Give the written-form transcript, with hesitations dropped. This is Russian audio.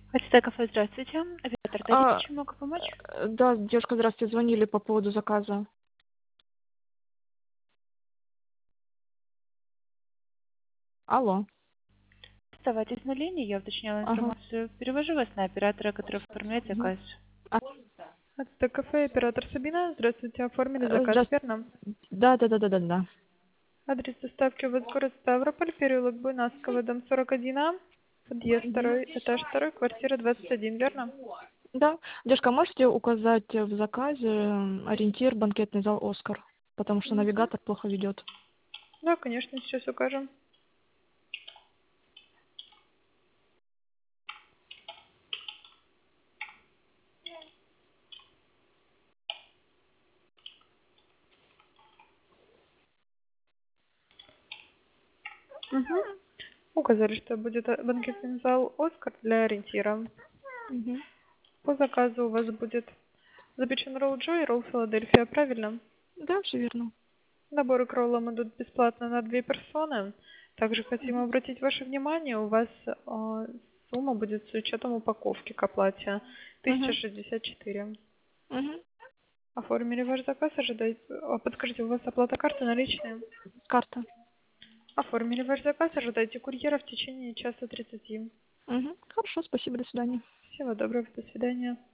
Хотите кафе, здравствуйте. Оператор, дадите, А, чем могу помочь? да, девушка, здравствуйте, звонили по поводу заказа. Алло. Оставайтесь на линии, я уточняла Ага. информацию. Перевожу вас на оператора, который оформляет Мгм. заказ. А, Это кафе, оператор Сабина. Здравствуйте, оформили заказ, здравствуйте. верно? Да. Адрес доставки у вас город Ставрополь, переулок Буйнакского, дом 41А, подъезд Мгм. 2, этаж 2, квартира 21, верно? Да. Девушка, можете указать в заказе ориентир банкетный зал «Оскар», потому что Мгм. навигатор плохо ведет. Да, конечно, сейчас укажем. Угу. Указали, что будет банкетный зал Оскар для ориентира. Мгм. По заказу у вас будет запечен ролл Джо и ролл Филадельфия, правильно? Да, все верно. Наборы к роллам идут бесплатно на 2 персоны. Также хотим Мгм. обратить ваше внимание, у вас сумма будет с учетом упаковки к оплате Мгм. 1064. Мгм. Оформили ваш заказ, ожидайте. Подскажите, у вас оплата карты наличные? Карта. Оформили ваш заказ, ожидайте курьера в течение часа 30. Мгм. Хорошо, спасибо, до свидания. Всего доброго, до свидания.